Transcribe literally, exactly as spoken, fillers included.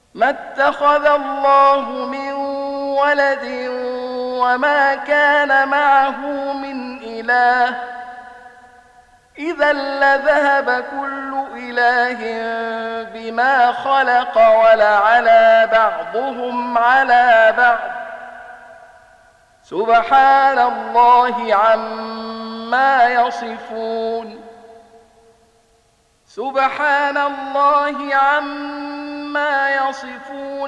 ما اتخذ الله من ولد وما كان معه من إله إذا لذهب كل إله بما خلق ولعلى بعضهم على بعض سبحان الله عما يصفون سبحان الله عما يصفون